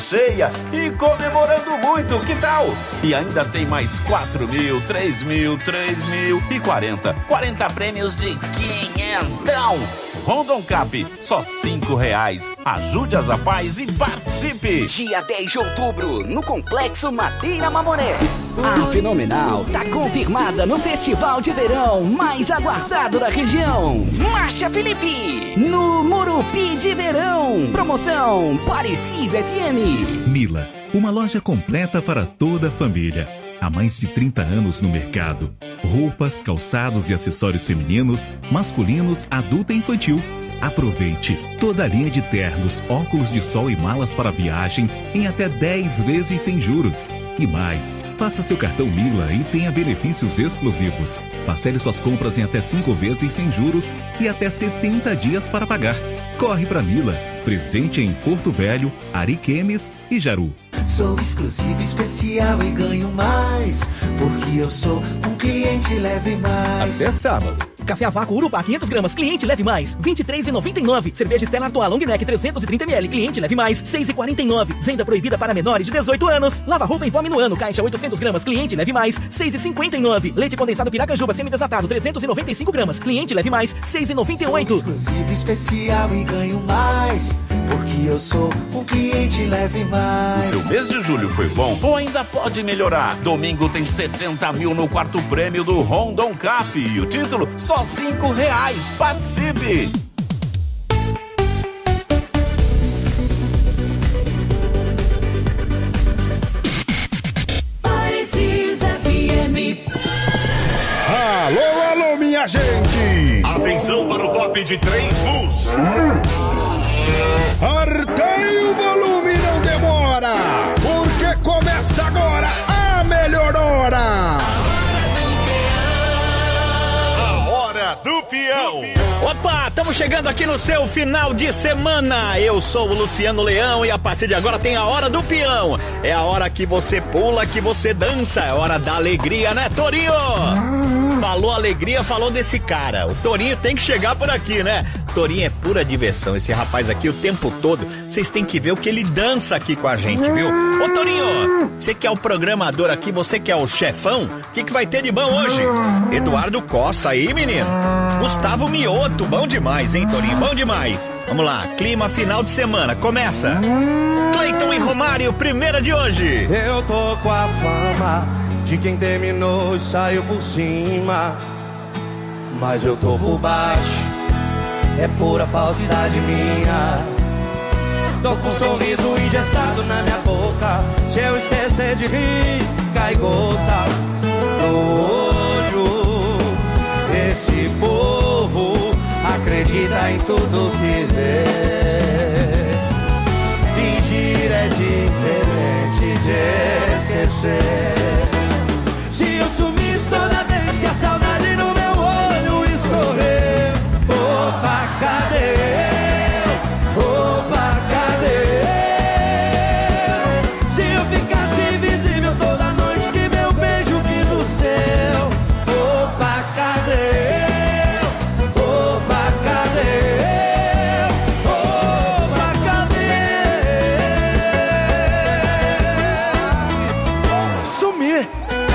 cheia e comemorando muito, que tal? E ainda tem mais 4 mil, 3 mil, 3 mil e 40 prêmios de quinhentão. Rondon Cap, só R$5. Ajude as Apais e participe. Dia 10 de outubro, no Complexo Madeira Mamoré. A Fenomenal tá confirmada no Festival de Verão mais aguardado da região. Marcha Felipe, no Murupi de Verão. Promoção Parecis FM. Mila, uma loja completa para toda a família. Há mais de 30 anos no mercado. Roupas, calçados e acessórios femininos, masculinos, adulto e infantil. Aproveite toda a linha de ternos, óculos de sol e malas para viagem em até 10 vezes sem juros. E mais, faça seu cartão Mila e tenha benefícios exclusivos. Parcele suas compras em até 5 vezes sem juros e até 70 dias para pagar. Corre para Mila, presente em Porto Velho, Ariquemes e Jaru. Sou exclusivo, especial e ganho mais, porque eu sou um cliente Leve Mais. Até sábado. Café a vácuo Urupá 500 gramas, cliente Leve Mais, R$ 23,99. Cerveja Stella Artois Long Neck 330ml, cliente Leve Mais, R$ 6,49. Venda proibida para menores de 18 anos. Lava roupa em pó Minuano, caixa 800 gramas, cliente Leve Mais, R$ 6,59. Leite condensado Piracanjuba semidesnatado 395 gramas, cliente Leve Mais, R$ 6,98. Sou exclusivo, especial e ganho mais, porque eu sou um cliente Leve Mais. O seu mês de julho foi bom ou ainda pode melhorar? Domingo tem 70 mil no quarto prêmio do Rondon Cap e o título só R$5. Participe! Parecis FM. Alô, alô, minha gente! Atenção para o top de 3 bus. Artei o volume, não demora, porque começa agora a melhor hora. A hora do peão. Opa, estamos chegando aqui no seu final de semana. Eu sou o Luciano Leão e a partir de agora tem a hora do peão. É a hora que você pula, que você dança. É a hora da alegria, né, Torinho? Falou alegria, falou desse cara. O Torinho tem que chegar por aqui, né? Torinho é pura diversão, esse rapaz aqui o tempo todo. Vocês têm que ver o que ele dança aqui com a gente, viu? Ô Torinho, você que é o programador aqui, você que é o chefão, o que vai ter de bom hoje? Eduardo Costa aí, menino. Gustavo Mioto, bom demais, hein, Torinho? Bom demais. Vamos lá, clima final de semana, começa. Cleiton e Romário, primeira de hoje. Eu tô com a fama de quem terminou e saiu por cima, mas eu tô por baixo, é pura falsidade minha. Tô com um sorriso engessado na minha boca, se eu esquecer de rir, cai gota no olho. Esse povo acredita em tudo que vê. Fingir é diferente de esquecer. Se eu sumisse toda vez que a saudade no meu olho escorrer, opa, cadê eu? Opa, cadê eu? Se eu ficasse invisível toda noite que meu beijo quis o céu, opa, cadê eu? Opa, cadê eu? Opa, cadê? Sumir.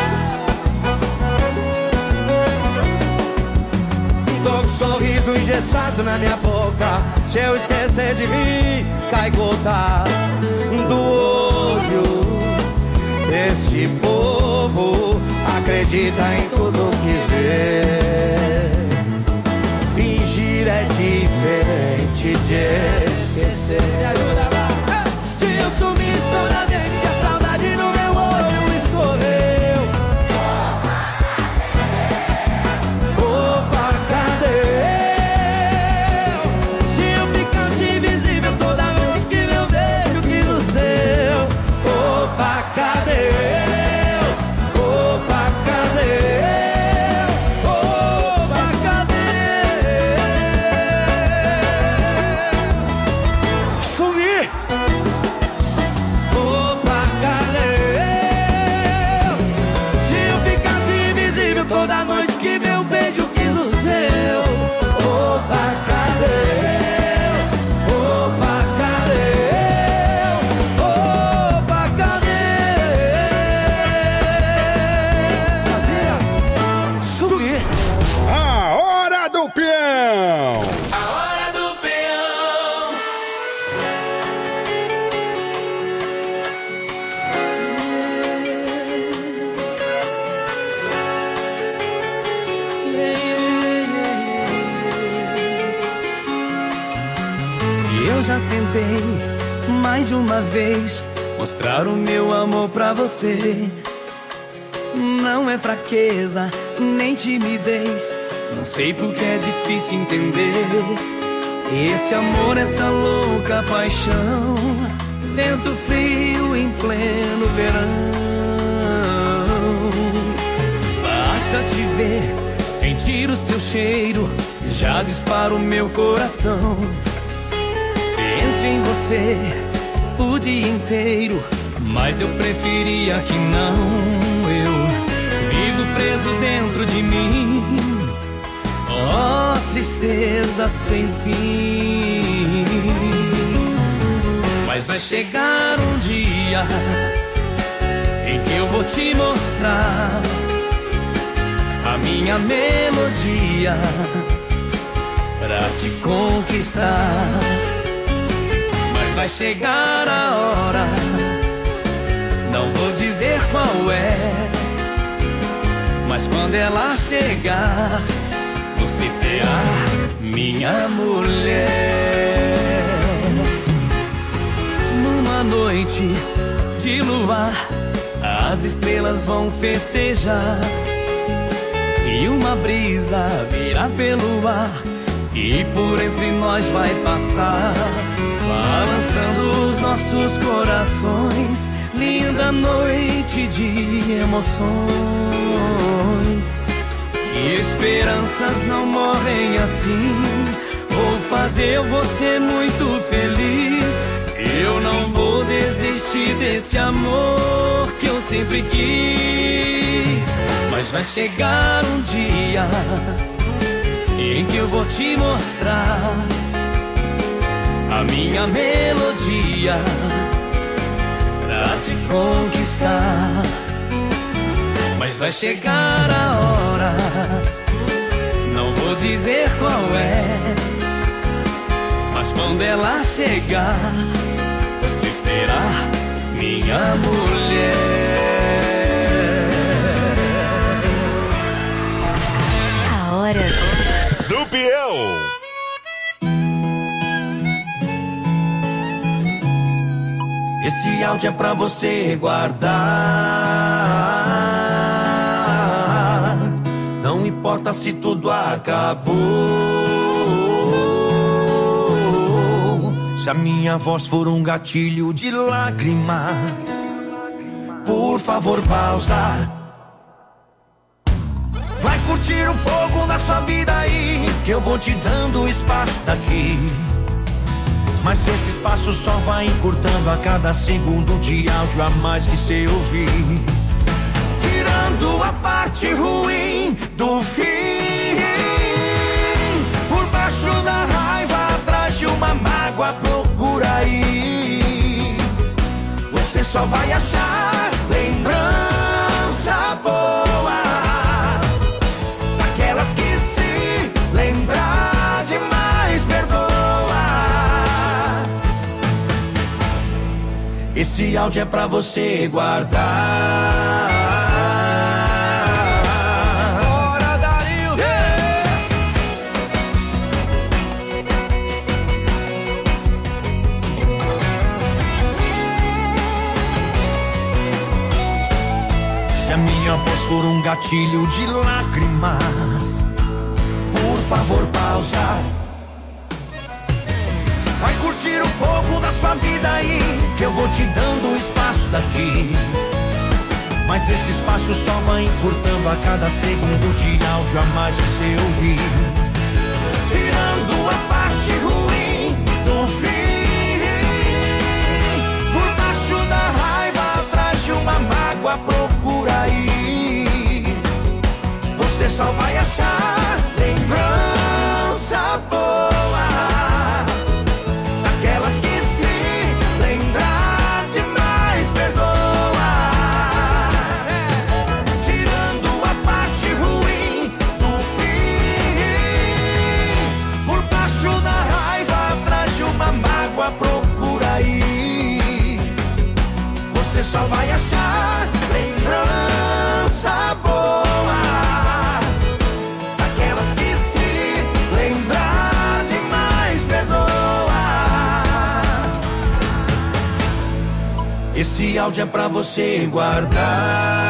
Sorriso engessado na minha boca, se eu esquecer de rir, cai gota do olho. Esse povo acredita em tudo que vê. Fingir é diferente de esquecer. Me ajuda lá. Se eu sumisse toda vez que a saudade no meu olho escorreu, toda noite que meu beijo quis o seu. Opa, cadê eu? Opa, cadê eu? já tentei mais de uma vez mostrar o meu amor pra você. Não é fraqueza, nem timidez, não sei porque é difícil entender. Esse amor, essa louca paixão, vento frio em pleno verão. Basta te ver, sentir o seu cheiro, já dispara o meu coração. Penso em você o dia inteiro, mas eu preferia que não. Eu vivo preso dentro de mim, oh, tristeza sem fim. Mas vai chegar um dia em que eu vou te mostrar a minha melodia pra te conquistar. Mas vai chegar a hora, não vou dizer qual é, mas quando ela chegar, você será minha mulher. Numa noite de luar, as estrelas vão festejar, e uma brisa virá pelo ar, e por entre nós vai passar, balançando os nossos corações. Linda noite de emoções, e esperanças não morrem assim. Vou fazer você muito feliz, eu não vou desistir desse amor que eu sempre quis. Mas vai chegar um dia em que eu vou te mostrar a minha melodia pra te conquistar. Mas vai chegar a hora, não vou dizer qual é, mas quando ela chegar, você será minha mulher. A hora do peão. Esse áudio é pra você guardar, não importa se tudo acabou. Se a minha voz for um gatilho de lágrimas, por favor pausa. Vai curtir um pouco da sua vida aí, que eu vou te dando espaço daqui. Mas esse espaço só vai encurtando a cada segundo de áudio a mais que cê ouvir, tirando a parte ruim do fim. Por baixo da raiva, atrás de uma mágoa, procura aí. Você só vai achar lembrança boa, daquelas que se lembrar demais perdoa. Esse áudio é pra você guardar. Bora, Dario! Se a minha voz for um gatilho de lágrimas, por favor pausa. Vai curtir um pouco da sua vida aí, que eu vou te dando espaço daqui. Mas esse espaço só vai encurtando a cada segundo de áudio a mais que você ouvir, tirando a parte ruim do fim. Por baixo da raiva, atrás de uma mágoa, procura aí. Você só vai achar lembrança boa, você só vai achar lembrança boa, daquelas que se lembrar Esse áudio é pra você guardar.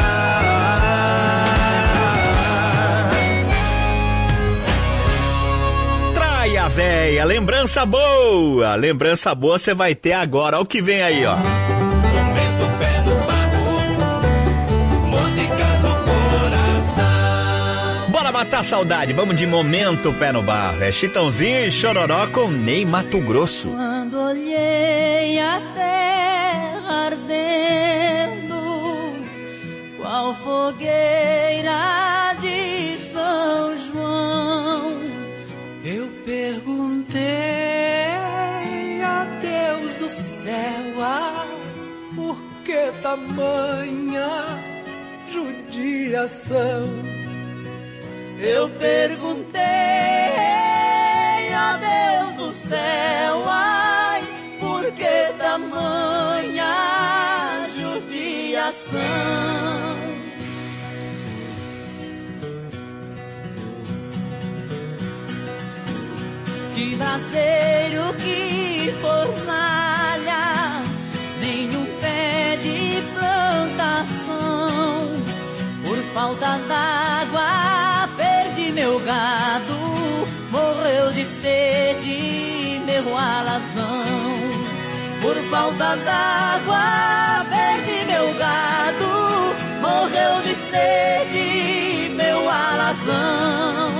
Traia véia, lembrança boa você vai ter agora. Olha o que vem aí, ó. Momento pé no barro, músicas no coração. Bora matar a saudade, vamos de Momento Pé no Barro. É Chitãozinho e Chororó com Ney Matogrosso. Quando olhei a terra ardendo, qual fogueira de São João, eu perguntei a Deus do céu, por que tamanha judiação? Eu perguntei a Deus do céu, por que tamanha judiação? Que braseiro, que fornalha, nenhum pé de plantação. Por falta d'água perdi meu gado, morreu de sede meu alazão. Por falta d'água perdi meu gado, morreu de sede meu alazão.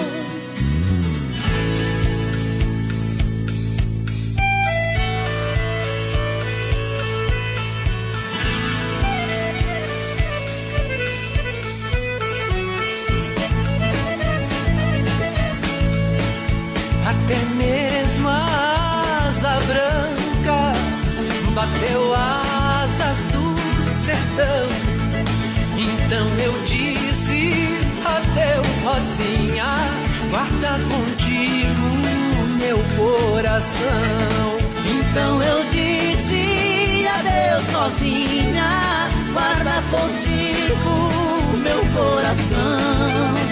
Até mesmo a asa branca bateu asas do sertão. Então eu disse adeus, Rosinha, guarda contigo meu coração. Então eu disse adeus, Rosinha, guarda contigo meu coração.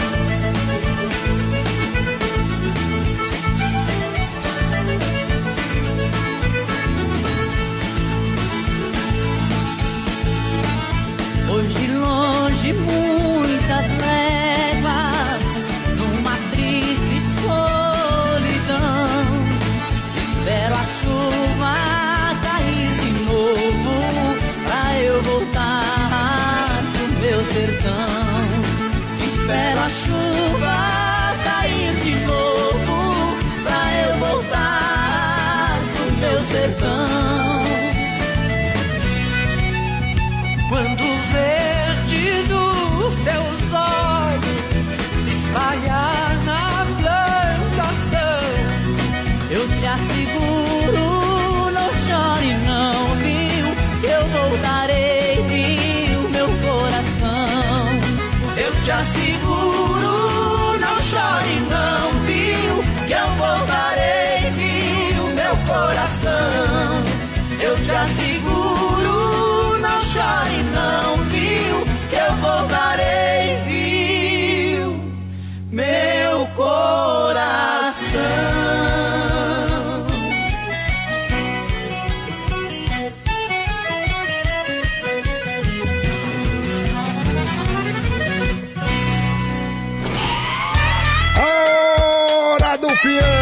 Hoje longe muitas léguas, numa triste solidão, espero a chuva cair de novo, pra eu voltar pro meu sertão. Espero a chuva cair de novo, pra eu voltar pro meu sertão. Quando o verde dos teus olhos se espalhar na plantação, eu te asseguro, não chore não, viu? Eu voltarei, viu, meu coração. eu te asseguro, não chore não, viu? Que eu voltarei, viu, meu coração. Eu te asseguro, não chore não, viu? Que eu voltarei, viu, meu coração. Hora do peão!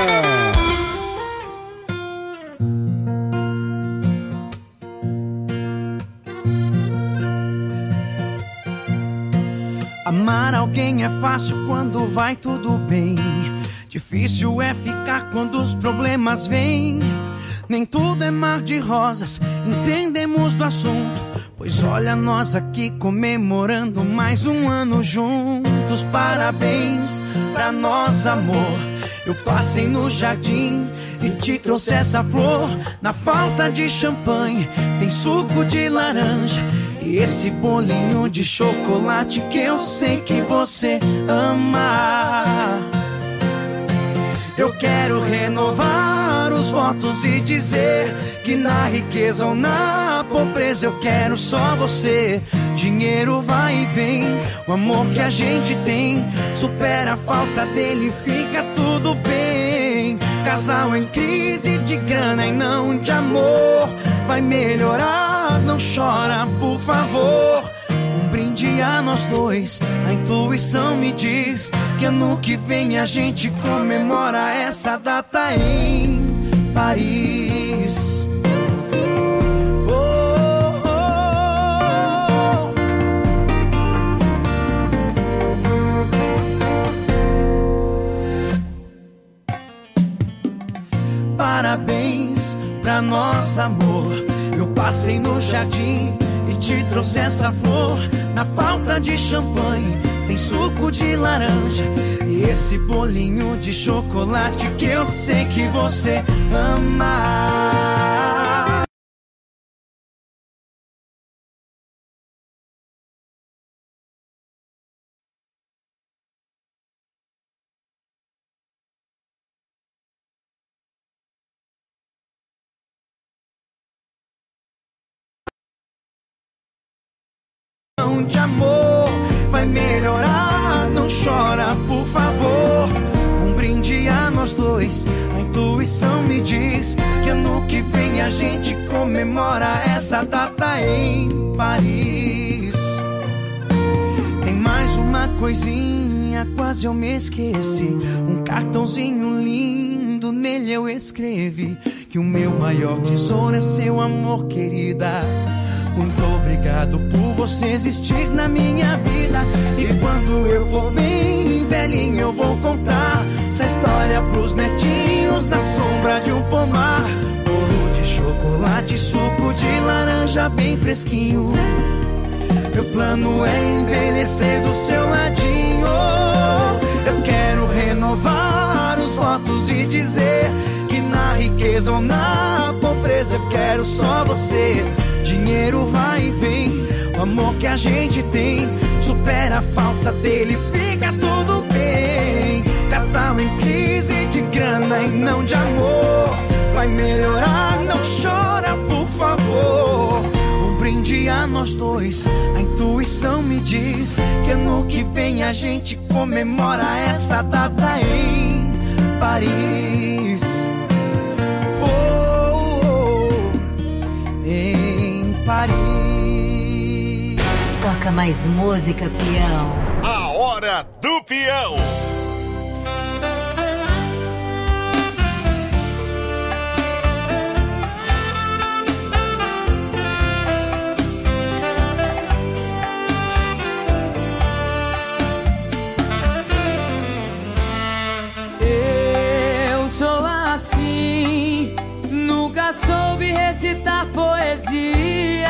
Amar alguém é fácil quando vai tudo bem. Difícil é ficar quando os problemas vêm. Nem tudo é mar de rosas, entendemos do assunto. Pois olha nós aqui comemorando mais um ano juntos. Parabéns pra nós, amor. Eu passei no jardim e te trouxe essa flor. Na falta de champanhe tem suco de laranja e esse bolinho de chocolate que eu sei que você ama. Eu quero renovar os votos e dizer que na riqueza ou na pobreza eu quero só você. Dinheiro vai e vem, o amor que a gente tem supera a falta dele, fica tudo bem. Casal em crise de grana e não de amor vai melhorar melhorar, não chora, por favor. Um brinde a nós dois, a intuição me diz que ano que vem a gente comemora essa data em Paris. Parabéns pra nosso amor. Eu passei no jardim e te trouxe essa flor. Na falta de champanhe tem suco de laranja e esse bolinho de chocolate que eu sei que você ama. De amor vai melhorar, não chora, por favor. Um brinde a nós dois, a intuição me diz que ano que vem a gente comemora essa data em Paris. Tem mais uma coisinha, quase eu me esqueci. Um cartãozinho lindo, nele eu escrevi que o meu maior tesouro é seu amor, querida. Muito obrigado por você existir na minha vida. E quando eu for bem velhinho eu vou contar essa história pros netinhos na sombra de um pomar. Bolo de chocolate, suco de laranja bem fresquinho. Meu plano é envelhecer do seu ladinho. Eu quero renovar os votos e dizer que na riqueza ou na pobreza eu quero só você. Dinheiro vai e vem, o amor que a gente tem supera a falta dele, fica tudo bem. Casal em crise de grana e não de amor vai melhorar, não chora, por favor. Um brinde a nós dois, a intuição me diz que ano que vem a gente comemora essa data em Paris. Paris. Toca mais música, peão. A hora do peão. Eu sou assim, nunca soube recitar poesia.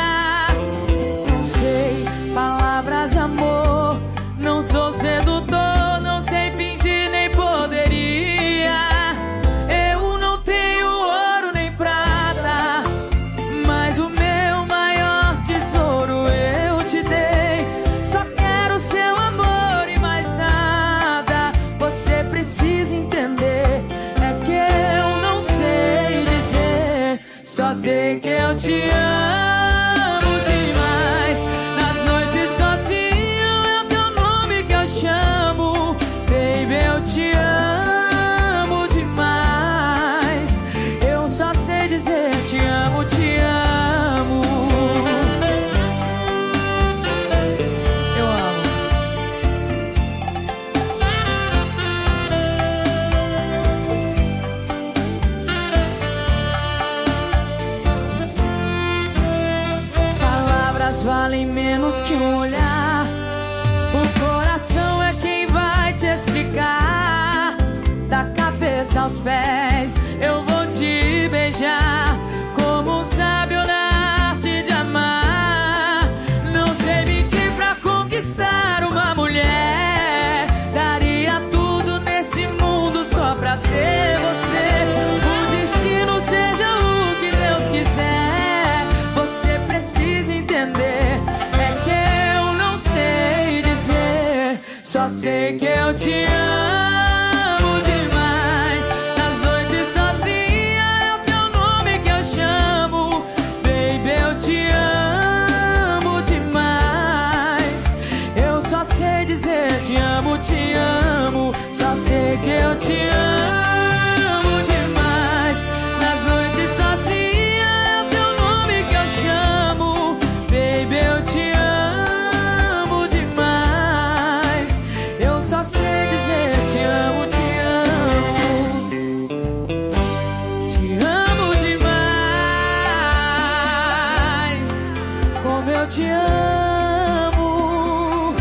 Palavras de amor, não sou sedutor, não sei fingir nem poderia. Eu não tenho ouro nem prata, mas o meu maior tesouro eu te dei. Só quero seu amor e mais nada. Você precisa entender, é que eu não sei dizer, só sei que eu te amo. Eu te amo demais. Eu só sei dizer te amo, te amo. Eu amo. Palavras valem menos que um olhar. O coração é quem vai te explicar. Da cabeça aos pés eu vou te beijar, como um sábio na arte de amar. Não sei mentir pra conquistar uma mulher. Daria tudo nesse mundo só pra ter você. O destino seja o que Deus quiser. Você precisa entender, é que eu não sei dizer, só sei que eu te amo demais. Nas noites sozinha é o teu nome que eu chamo. Baby, eu te amo demais. Eu só sei dizer te amo, só sei que eu te amo demais. Nas noites sozinha é o teu nome que eu chamo. te amo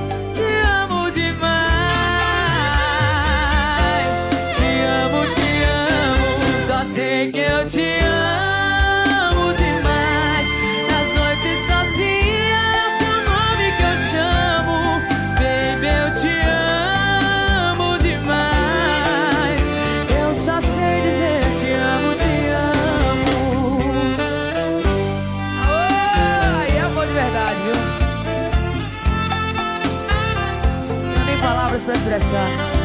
demais. Te amo, só sei que eu te amo demais. Nas noites sozinha é o teu nome que eu chamo. Baby, eu te amo demais. Eu só sei dizer te amo, te amo. Oh, e amor de verdade, viu? Não tem palavras pra expressar.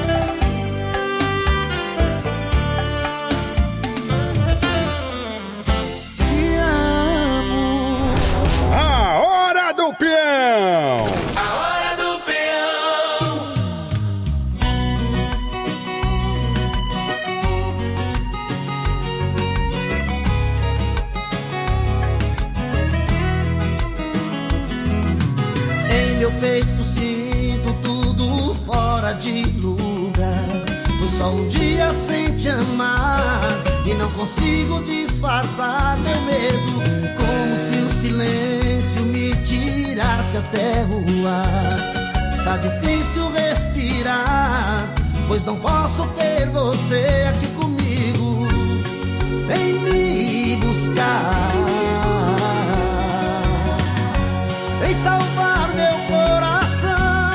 A hora do peão! A hora do peão. Em meu peito sinto tudo fora de lugar. Tô só um dia sem te amar e não consigo disfarçar meu medo. Como se o silêncio me tirasse até o ar. Tá difícil respirar, pois não posso ter você aqui comigo. Vem me buscar, vem salvar meu coração.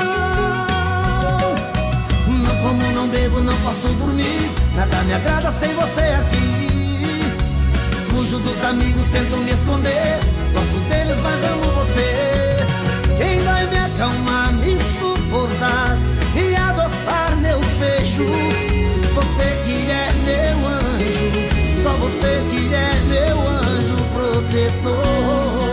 Não como, não bebo, não posso dormir. Nada me agrada sem você aqui. Fujo dos amigos, tento me esconder. Gosto deles, mas amo você. Quem vai me acalmar, me suportar e adoçar meus beijos? Você que é meu anjo, só você que é meu anjo protetor.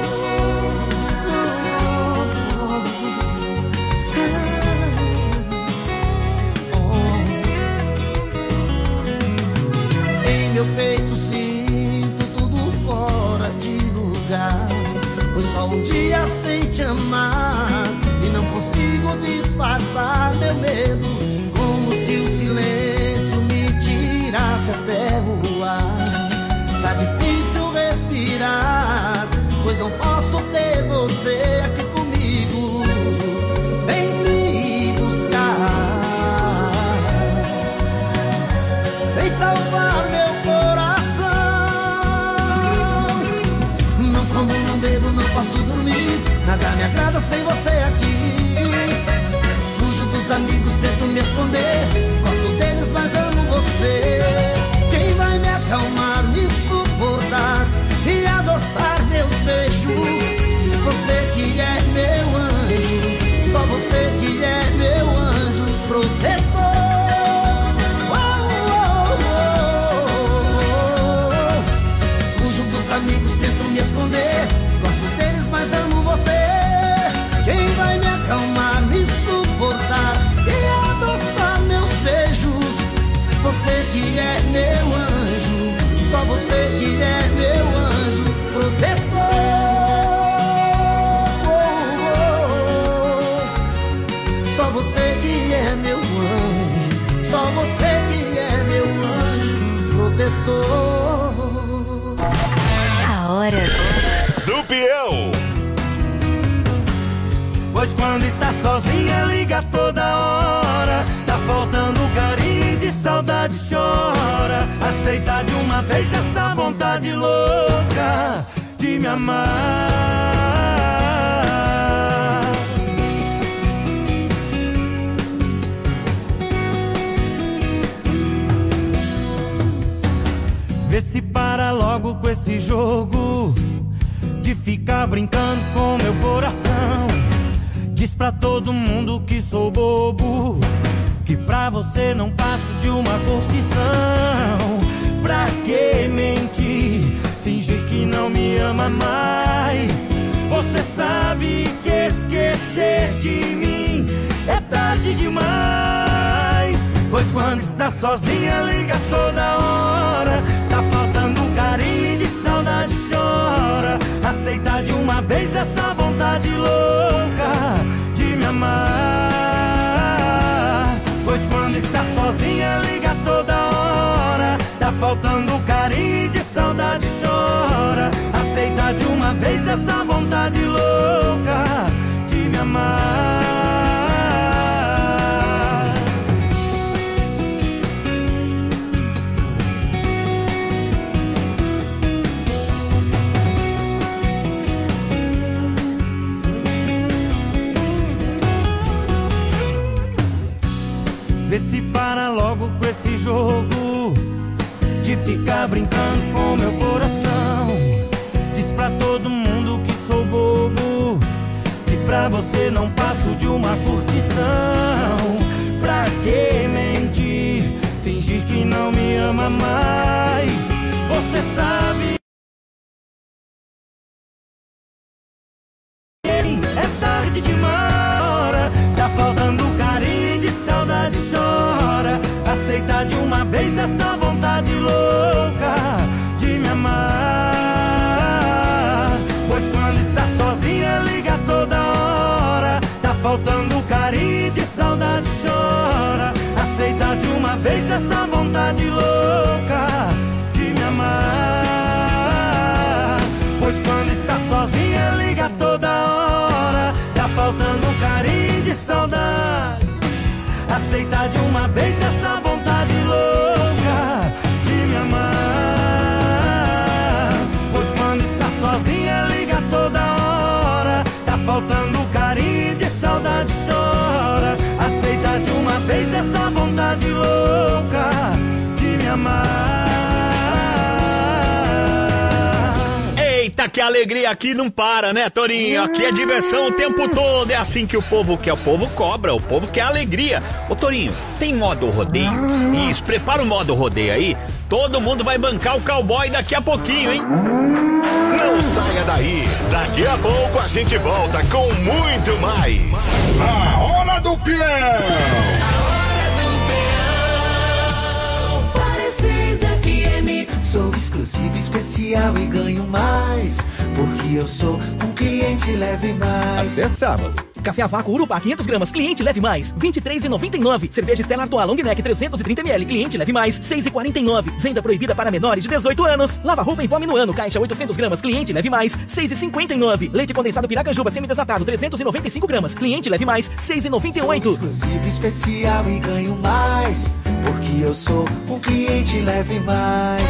Em meu peito sinto tudo fora de lugar. Foi só um dia sem te amar e não consigo disfarçar meu medo. Como se o silêncio me tirasse até o ar. Tá difícil respirar, pois não posso ter você aqui comigo. Vem me buscar, vem salvar meu coração. Não como, não bebo, não posso dormir. Nada me agrada sem você aqui. Fujo dos amigos, tento me esconder. Gosto deles, mas amo você. Quem vai me acalmar, me suportar e adoçar meus beijos? Você que é meu anjo, só você que é meu anjo protetor. Fujo dos amigos, tento me esconder. Gosto deles, mas amo você. Quem vai me acalmar, me suportar e adoçar meus beijos? Você que é meu anjo, só você que é meu anjo protetor. Só você que é meu anjo, só você que é meu anjo protetor. A hora do peão. Pois quando está sozinha liga toda hora. Tá faltando carinho, de saudade chora. Aceita de uma vez essa vontade louca de me amar. Vê se para logo com esse jogo de ficar brincando com meu coração. Diz pra todo mundo que sou bobo, que pra você não passo de uma curtição. Pra que mentir, fingir que não me ama mais? Você sabe que esquecer de mim é tarde demais. Pois quando está sozinha liga toda hora. Tá faltando carinho, de saudade chora. Aceita de uma vez essa vontade louca de me amar. Pois quando está sozinha liga toda hora. Tá faltando carinho, de saudade chora. Aceita de uma vez essa vontade louca de me amar. Vê se para logo com esse jogo de ficar brincando com meu coração. Diz pra todo mundo que sou bobo, que pra você não passo de uma curtição. Pra que mentir, fingir que não me ama mais? Você sabe, é tarde demais, tá faltando carinho, de saudade chora. Aceita de uma vez essa vontade louca de me amar. Pois quando está sozinha liga toda hora, tá faltando carinho, de saudade chora. Aceita de uma vez essa vontade louca de me amar. Pois quando está sozinha liga toda hora, tá faltando carinho, de saudade. Aceita de uma vez essa vontade louca de me amar. Pois quando está sozinha liga toda hora, tá faltando carinho, de saudade chora. Aceita de uma vez essa vontade louca de me amar. Eita, que alegria aqui não para, né, Torinho? Aqui é diversão o tempo todo, é assim que o povo quer. O povo cobra, o povo quer alegria. Ô, Torinho, tem modo rodeio? Isso, prepara o modo rodeio aí. Todo mundo vai bancar o cowboy daqui a pouquinho, hein? Não saia daí. Daqui a pouco a gente volta com muito mais. A Hora do Peão. Sou exclusivo, especial e ganho mais, porque eu sou um cliente Leve Mais. Até sábado. Café a vácuo Urupá 500 gramas, cliente Leve Mais, R$ 23,99. Cerveja Stella Artois Long Neck 330ml, cliente Leve Mais, R$ 6,49. Venda proibida para menores de 18 anos. Lava roupa em pó Minuano, caixa 800 gramas, cliente Leve Mais, R$ 6,59. Leite condensado Piracanjuba semidesnatado 395 gramas, cliente Leve Mais, R$ 6,98. Sou exclusivo, especial e ganho mais, porque eu sou um cliente Leve Mais.